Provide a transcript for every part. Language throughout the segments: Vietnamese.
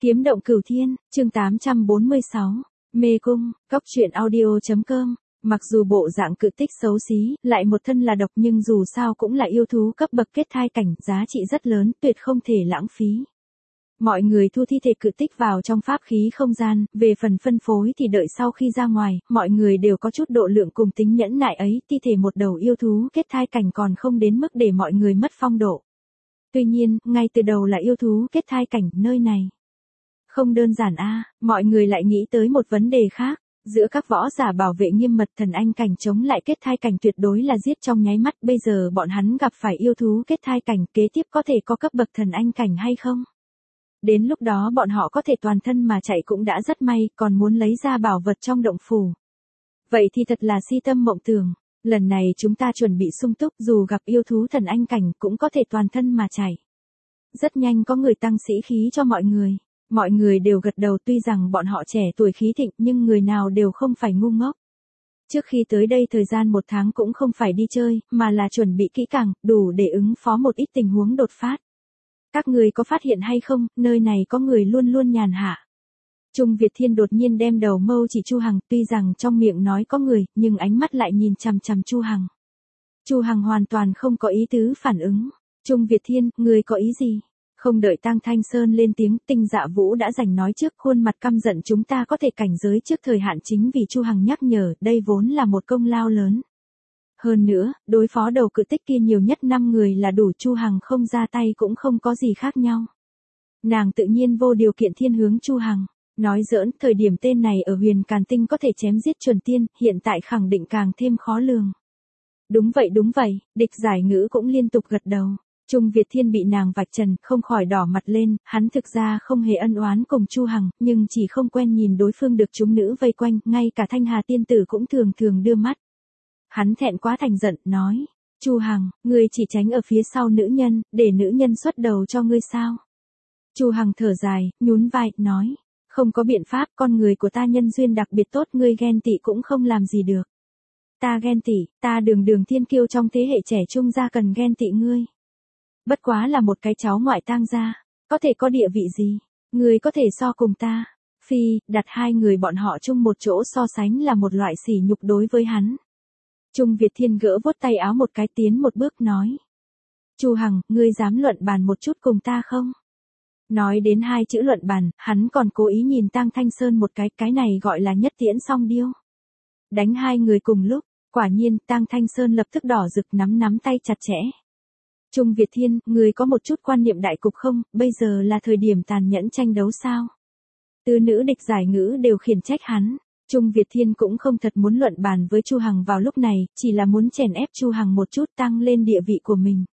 Kiếm động cửu thiên, chương 846. Mê cung, cóc truyện audio.com. Mặc dù bộ dạng cự tích xấu xí, lại một thân là độc nhưng dù sao cũng là yêu thú cấp bậc kết thai cảnh, giá trị rất lớn, tuyệt không thể lãng phí. Mọi người thu thi thể cự tích vào trong pháp khí không gian, về phần phân phối thì đợi sau khi ra ngoài, mọi người đều có chút độ lượng cùng tính nhẫn nại ấy, thi thể một đầu yêu thú kết thai cảnh còn không đến mức để mọi người mất phong độ. Tuy nhiên, ngay từ đầu là yêu thú kết thai cảnh, nơi này không đơn giản a, mọi người lại nghĩ tới một vấn đề khác. Giữa các võ giả bảo vệ nghiêm mật thần anh cảnh chống lại kết thai cảnh tuyệt đối là giết trong nháy mắt, bây giờ bọn hắn gặp phải yêu thú kết thai cảnh, kế tiếp có thể có cấp bậc thần anh cảnh hay không? Đến lúc đó bọn họ có thể toàn thân mà chạy cũng đã rất may, còn muốn lấy ra bảo vật trong động phủ. Vậy thì thật là si tâm mộng tưởng, lần này chúng ta chuẩn bị sung túc, dù gặp yêu thú thần anh cảnh cũng có thể toàn thân mà chạy. Rất nhanh có người tăng sĩ khí cho mọi người. Mọi người đều gật đầu, tuy rằng bọn họ trẻ tuổi khí thịnh nhưng người nào đều không phải ngu ngốc. Trước khi tới đây thời gian 1 tháng cũng không phải đi chơi, mà là chuẩn bị kỹ càng, đủ để ứng phó một ít tình huống đột phát. Các người có phát hiện hay không, nơi này có người luôn luôn nhàn hạ. Trung Việt Thiên đột nhiên đem đầu mâu chỉ Chu Hằng, tuy rằng trong miệng nói có người, nhưng ánh mắt lại nhìn chằm chằm Chu Hằng. Chu Hằng hoàn toàn không có ý tứ phản ứng. Trung Việt Thiên, người có ý gì? Không đợi Tang Thanh Sơn lên tiếng, Tinh Dạ Vũ đã giành nói trước, khuôn mặt căm giận, chúng ta có thể cảnh giới trước thời hạn chính vì Chu Hằng nhắc nhở, đây vốn là một công lao lớn. Hơn nữa, đối phó đầu cự tích kia nhiều nhất 5 người là đủ, Chu Hằng không ra tay cũng không có gì khác nhau. Nàng tự nhiên vô điều kiện thiên hướng Chu Hằng. Nói giỡn, thời điểm tên này ở Huyền Càn Tinh có thể chém giết chuẩn tiên, hiện tại khẳng định càng thêm khó lường. Đúng vậy, Địch Giải Ngữ cũng liên tục gật đầu. Trung Việt Thiên bị nàng vạch trần, không khỏi đỏ mặt lên, hắn thực ra không hề ân oán cùng Chu Hằng, nhưng chỉ không quen nhìn đối phương được chúng nữ vây quanh, ngay cả Thanh Hà tiên tử cũng thường thường đưa mắt. Hắn thẹn quá thành giận, nói, Chu Hằng, ngươi chỉ tránh ở phía sau nữ nhân, để nữ nhân xuất đầu cho ngươi sao? Chu Hằng thở dài, nhún vai, nói, không có biện pháp, con người của ta nhân duyên đặc biệt tốt, ngươi ghen tị cũng không làm gì được. Ta ghen tị, ta đường thiên kiêu trong thế hệ trẻ trung ra cần ghen tị ngươi. Bất quá là một cái cháu ngoại Tang gia, có thể có địa vị gì, người có thể so cùng ta. Phi, đặt hai người bọn họ chung một chỗ so sánh là một loại sỉ nhục đối với hắn. Trung Việt Thiên gỡ vuốt tay áo một cái, tiến một bước nói. Chu Hằng, ngươi dám luận bàn một chút cùng ta không? Nói đến 2 chữ luận bàn, hắn còn cố ý nhìn Tang Thanh Sơn một cái này gọi là nhất tiễn song điêu. Đánh 2 người cùng lúc, quả nhiên Tang Thanh Sơn lập tức đỏ rực, nắm tay chặt chẽ. Trung Việt Thiên, người có một chút quan niệm đại cục không, bây giờ là thời điểm tàn nhẫn tranh đấu sao? Tứ nữ Địch Giải Ngữ đều khiển trách hắn. Trung Việt Thiên cũng không thật muốn luận bàn với Chu Hằng vào lúc này, chỉ là muốn chèn ép Chu Hằng một chút, tăng lên địa vị của mình.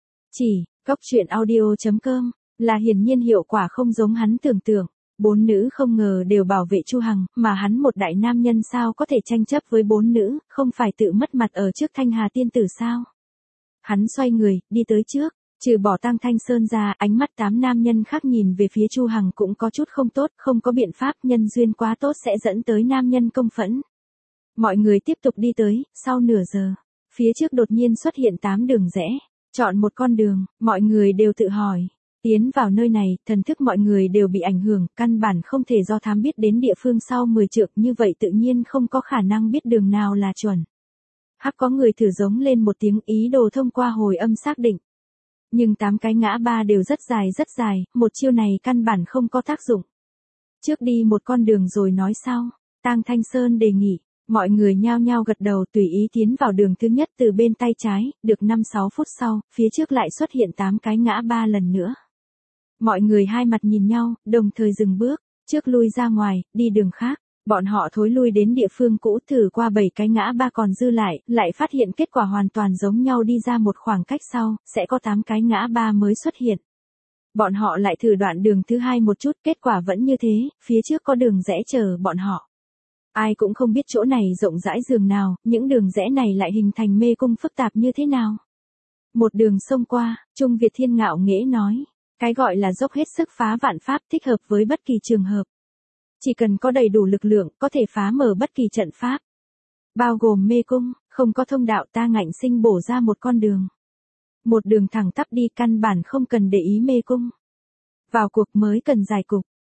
Cóc truyện audio.com, là hiển nhiên hiệu quả không giống hắn tưởng tượng. 4 nữ không ngờ đều bảo vệ Chu Hằng, mà hắn một đại nam nhân sao có thể tranh chấp với 4 nữ, không phải tự mất mặt ở trước Thanh Hà tiên tử sao? Hắn xoay người, đi tới trước, trừ bỏ Tang Thanh Sơn ra, ánh mắt 8 nam nhân khác nhìn về phía Chu Hằng cũng có chút không tốt, không có biện pháp, nhân duyên quá tốt sẽ dẫn tới nam nhân công phẫn. Mọi người tiếp tục đi tới, sau nửa giờ, phía trước đột nhiên xuất hiện 8 đường rẽ, chọn một con đường, mọi người đều tự hỏi. Tiến vào nơi này, thần thức mọi người đều bị ảnh hưởng, căn bản không thể do thám biết đến địa phương sau 10 trượng, như vậy tự nhiên không có khả năng biết đường nào là chuẩn. Hắc có người thử giống lên một tiếng, ý đồ thông qua hồi âm xác định. Nhưng 8 cái ngã ba đều rất dài, một chiêu này căn bản không có tác dụng. Trước đi một con đường rồi nói sau, Tang Thanh Sơn đề nghị, mọi người nhao nhao gật đầu tùy ý tiến vào đường thứ nhất từ bên tay trái, được 5-6 phút sau, phía trước lại xuất hiện 8 cái ngã ba lần nữa. Mọi người hai mặt nhìn nhau, đồng thời dừng bước, trước lui ra ngoài, đi đường khác. Bọn họ thối lui đến địa phương cũ, thử qua 7 cái ngã ba còn dư lại phát hiện kết quả hoàn toàn giống nhau, đi ra một khoảng cách sau, sẽ có 8 cái ngã ba mới xuất hiện. Bọn họ lại thử đoạn đường thứ 2 một chút, kết quả vẫn như thế, phía trước có đường rẽ chờ bọn họ. Ai cũng không biết chỗ này rộng rãi giường nào, những đường rẽ này lại hình thành mê cung phức tạp như thế nào. Một đường xông qua, Trung Việt Thiên ngạo nghễ nói, cái gọi là dốc hết sức phá vạn pháp, thích hợp với bất kỳ trường hợp. Chỉ cần có đầy đủ lực lượng, có thể phá mở bất kỳ trận pháp. Bao gồm mê cung, không có thông đạo, ta ngạnh sinh bổ ra một con đường. Một đường thẳng tắp đi, căn bản không cần để ý mê cung. Vào cuộc mới cần giải cục,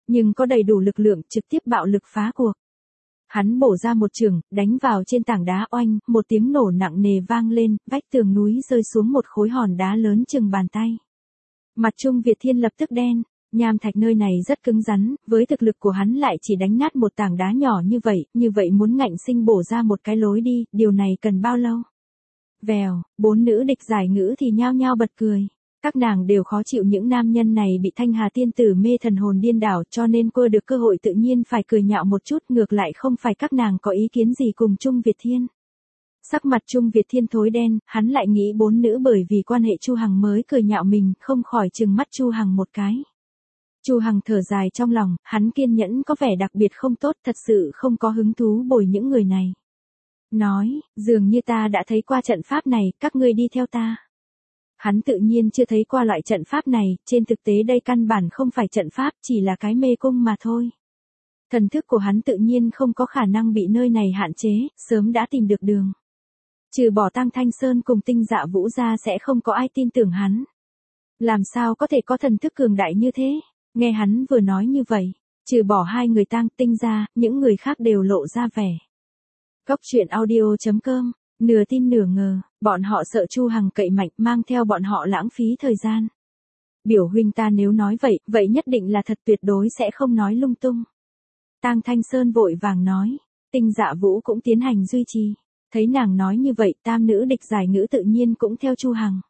nhưng có đầy đủ lực lượng trực tiếp bạo lực phá cuộc. Hắn bổ ra một chưởng, đánh vào trên tảng đá oanh, một tiếng nổ nặng nề vang lên, vách tường núi rơi xuống một khối hòn đá lớn chừng bàn tay. Mặt Trung Việt Thiên lập tức đen, nham thạch nơi này rất cứng rắn, với thực lực của hắn lại chỉ đánh nát một tảng đá nhỏ như vậy muốn ngạnh sinh bổ ra một cái lối đi, điều này cần bao lâu? Vèo, 4 nữ địch giải ngữ thì nhao nhao bật cười. Các nàng đều khó chịu những nam nhân này bị Thanh Hà tiên tử mê thần hồn điên đảo, cho nên cô được cơ hội tự nhiên phải cười nhạo một chút, ngược lại không phải các nàng có ý kiến gì cùng Trung Việt Thiên. Sắc mặt Trung Việt Thiên thối đen, hắn lại nghĩ 4 nữ bởi vì quan hệ Chu Hằng mới cười nhạo mình, không khỏi trừng mắt Chu Hằng một cái. Chu Hằng thở dài trong lòng, hắn kiên nhẫn có vẻ đặc biệt không tốt, thật sự không có hứng thú bồi những người này. Nói, dường như ta đã thấy qua trận pháp này, các ngươi đi theo ta. Hắn tự nhiên chưa thấy qua loại trận pháp này, trên thực tế đây căn bản không phải trận pháp, chỉ là cái mê cung mà thôi. Thần thức của hắn tự nhiên không có khả năng bị nơi này hạn chế, sớm đã tìm được đường. Trừ bỏ Tăng Thanh Sơn cùng Tinh Dạ Vũ ra sẽ không có ai tin tưởng hắn. Làm sao có thể có thần thức cường đại như thế? Nghe hắn vừa nói như vậy, trừ bỏ hai người Tăng Tinh ra, những người khác đều lộ ra vẻ. Cốc truyện audio.com, nửa tin nửa ngờ, bọn họ sợ Chu Hằng cậy mạnh mang theo bọn họ lãng phí thời gian. Biểu huynh ta nếu nói vậy nhất định là thật, tuyệt đối sẽ không nói lung tung. Tang Thanh Sơn vội vàng nói, Tinh Dạ Vũ cũng tiến hành duy trì. Thấy nàng nói như vậy, tam nữ địch giải ngữ tự nhiên cũng theo Chu Hằng.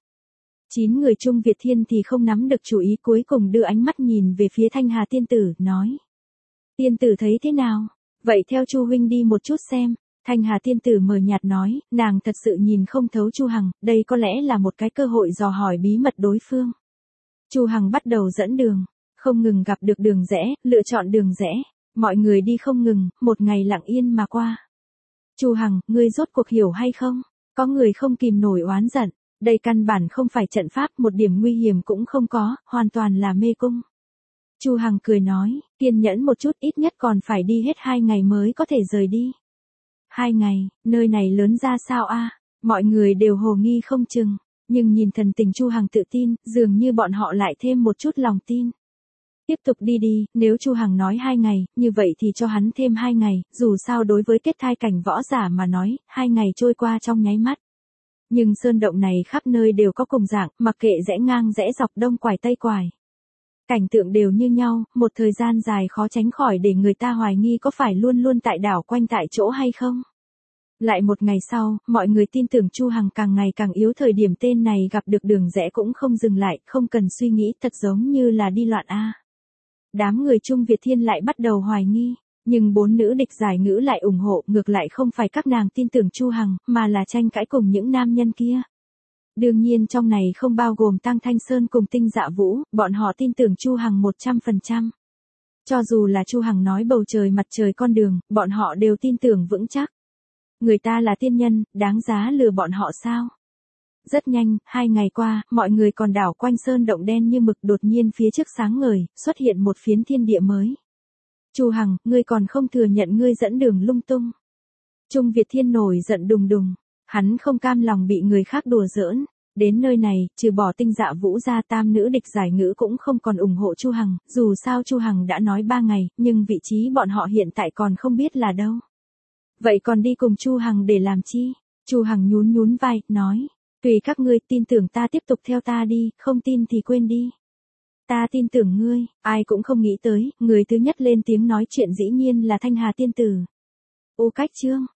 9 người Trung Việt Thiên thì không nắm được chủ ý, cuối cùng đưa ánh mắt nhìn về phía Thanh Hà tiên tử, nói. Tiên tử thấy thế nào? Vậy theo Chu huynh đi một chút xem. Thanh Hà tiên tử mờ nhạt nói, nàng thật sự nhìn không thấu Chu Hằng, đây có lẽ là một cái cơ hội dò hỏi bí mật đối phương. Chu Hằng bắt đầu dẫn đường, không ngừng gặp được đường rẽ, lựa chọn đường rẽ, mọi người đi không ngừng, một ngày lặng yên mà qua. Chu Hằng, ngươi rốt cuộc hiểu hay không? Có người không kìm nổi oán giận, đây căn bản không phải trận pháp, một điểm nguy hiểm cũng không có, hoàn toàn là mê cung. Chu Hằng cười nói, kiên nhẫn một chút, ít nhất còn phải đi hết 2 ngày mới có thể rời đi. 2 ngày, nơi này lớn ra sao a? Mọi người đều hồ nghi không chừng, nhưng nhìn thần tình Chu Hằng tự tin, dường như bọn họ lại thêm một chút lòng tin. Tiếp tục đi đi, nếu Chu Hằng nói 2 ngày, như vậy thì cho hắn thêm 2 ngày, dù sao đối với kết thai cảnh võ giả mà nói, 2 ngày trôi qua trong nháy mắt. Nhưng sơn động này khắp nơi đều có cùng dạng, mặc kệ rẽ ngang rẽ dọc, đông quải tây quải. Cảnh tượng đều như nhau, một thời gian dài khó tránh khỏi để người ta hoài nghi có phải luôn luôn tại đảo quanh tại chỗ hay không. Lại một ngày sau, mọi người tin tưởng Chu Hằng càng ngày càng yếu, thời điểm tên này gặp được đường rẽ cũng không dừng lại, không cần suy nghĩ, thật giống như là đi loạn a. Đám người Trung Việt Thiên lại bắt đầu hoài nghi, nhưng 4 nữ địch giải ngữ lại ủng hộ, ngược lại không phải các nàng tin tưởng Chu Hằng, mà là tranh cãi cùng những nam nhân kia. Đương nhiên trong này không bao gồm Tăng Thanh Sơn cùng Tinh Dạ Vũ, bọn họ tin tưởng Chu Hằng 100%. Cho dù là Chu Hằng nói bầu trời mặt trời con đường, bọn họ đều tin tưởng vững chắc. Người ta là tiên nhân, đáng giá lừa bọn họ sao? Rất nhanh, 2 ngày qua, mọi người còn đảo quanh sơn động đen như mực, đột nhiên phía trước sáng ngời, xuất hiện một phiến thiên địa mới. Chu Hằng, ngươi còn không thừa nhận ngươi dẫn đường lung tung. Trung Việt Thiên nổi giận đùng đùng, hắn không cam lòng bị người khác đùa giỡn. Đến nơi này, trừ bỏ Tinh Dạ Vũ ra, tam nữ địch giải ngữ cũng không còn ủng hộ Chu Hằng, dù sao Chu Hằng đã nói 3 ngày, nhưng vị trí bọn họ hiện tại còn không biết là đâu. Vậy còn đi cùng Chu Hằng để làm chi? Chu Hằng nhún nhún vai, nói, tùy các ngươi, tin tưởng ta tiếp tục theo ta đi, không tin thì quên đi. Ta tin tưởng ngươi. Ai cũng không nghĩ tới, người thứ nhất lên tiếng nói chuyện dĩ nhiên là Thanh Hà tiên tử. Ô Cách Chương,